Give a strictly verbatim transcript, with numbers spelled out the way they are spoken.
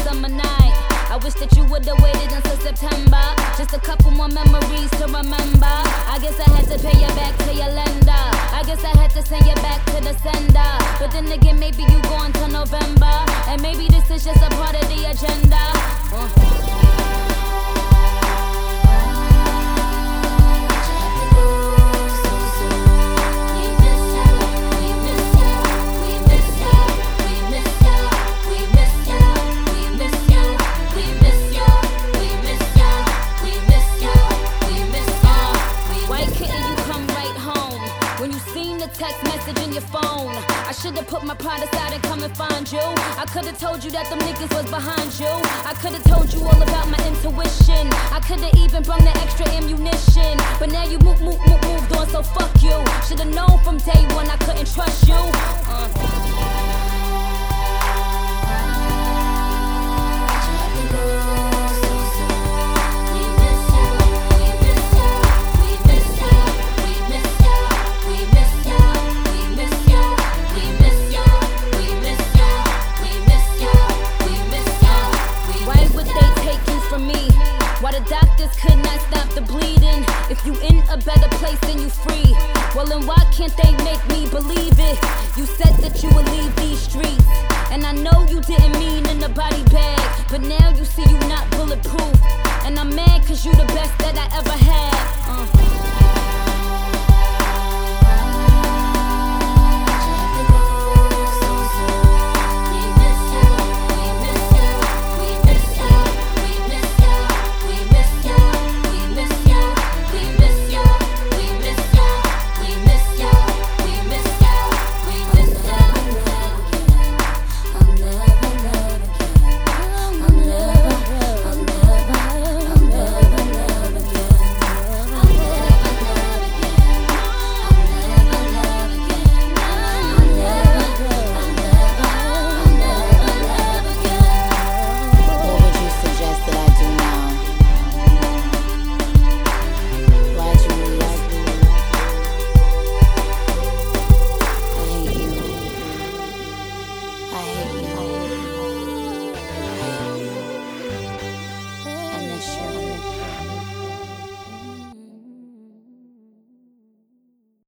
summer night. I wish that you would've waited until September. Just a couple more memories to remember. I guess I had to pay you back to your lender. I guess I had to send you back to the sender. But then again, maybe you going to November, and maybe this is just a part of the agenda. uh. Text message in your phone. I should've put my pride aside and come and find you. I could've told you that them niggas was behind you. I could've told you all about my intuition. I could've even brought the extra ammunition. But now you move, move, move, moved on, so fuck you. Should've known from day one I couldn't trust you. uh. Why the doctors could not stop the bleeding? If you in a better place then you free. Well then why can't they make me believe it? You said that you would leave these streets, and I know you didn't mean in the body bag, but now you see you not bulletproof. And I'm mad cause you the best that I ever had.